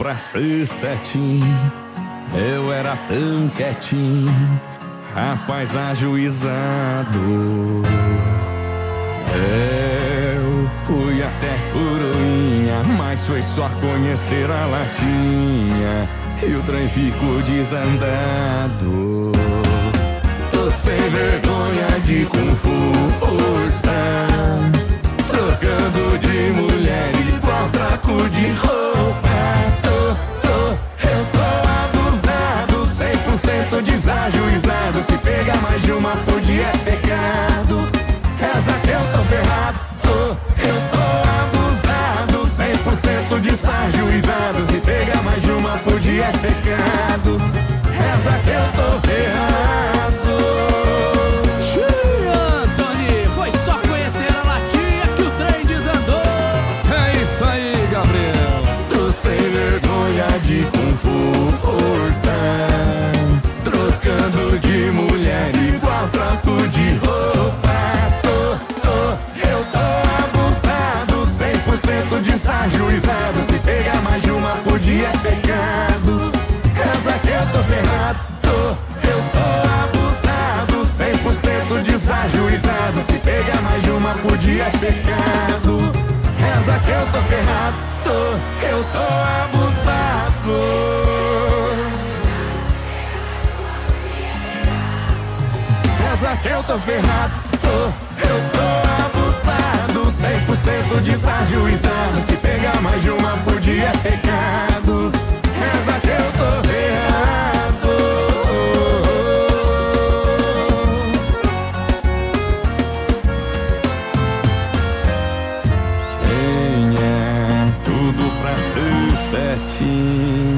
pra ser certinho, eu era tão quietinho, rapaz ajuizado. Eu fui até coroinha, mas foi só conhecer a latinha e o trem ficou desandado. Tô sem vergonha de com força, trocando de mulher igual traco de roupa. Eu tô abusado, 100% desajuizado. Se pegar mais de uma por dia é pecado. Reza que eu tô ferrado, eu tô abusado, 100% desajuizado. Se pegar mais de uma por dia é pecado. Reza que eu tô ferrado. Antônio, foi só conhecer a latinha que o trem desandou. É isso aí, Gabriel. Tô sem vergonha de com força, trocando de mulher igual trapo de roupa. Eu tô abusado, 100% desajuizado. Se pegar mais de uma por dia é pecado. Reza que eu tô ferrado, eu tô abusado, 100% desajuizado. Se pegar mais de uma por dia é pecado. Reza que eu tô ferrado, eu tô abusado. Reza que eu tô ferrado, eu tô abusado, 100% desajuizado. Se pegar mais de uma por dia é pecado. Reza que eu tô ferrado. Tinha tudo pra ser certinho,